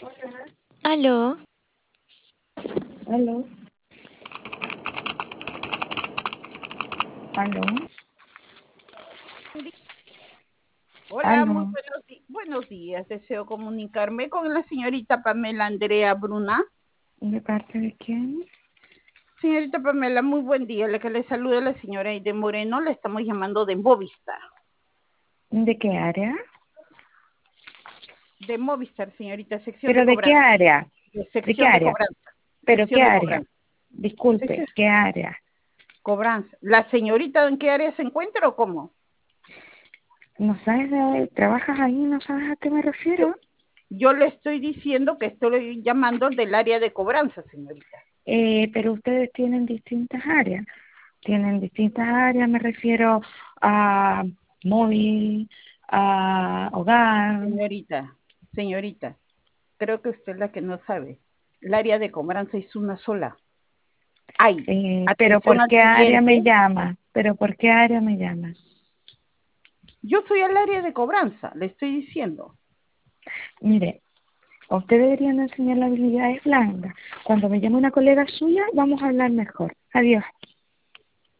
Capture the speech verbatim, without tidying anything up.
Aló, Aló, aló, Hola, muy aló. buenos, di- buenos días. Deseo comunicarme con la señorita Pamela Andrea Bruna. ¿De parte de quién? Señorita Pamela, muy buen día. La que le saluda la señora Aide Moreno. La estamos llamando de Movistar. ¿De qué área? De Movistar, señorita. Sección de ¿Pero de qué cobranza. área? De ¿De qué sección de área? cobranza. ¿Pero qué Sección de área? cobranza. Disculpe, Sección ¿qué área? cobranza. ¿La señorita en qué área se encuentra o cómo? ¿No sabes de trabajas ahí? ¿No sabes a qué me Yo, refiero? yo le estoy diciendo que estoy llamando del área de cobranza, señorita. Eh, pero ustedes tienen distintas áreas. Tienen distintas áreas, me refiero a móvil, a hogar. Señorita, señorita, creo que usted es la que no sabe. El área de cobranza es una sola. Hay Eh, pero atención ¿por al qué área cliente. me llama? ¿Pero por qué área me llama? Yo soy al área de cobranza, le estoy diciendo. Mire, a usted deberían enseñar las habilidades blandas. Cuando me llame una colega suya, vamos a hablar mejor. Adiós.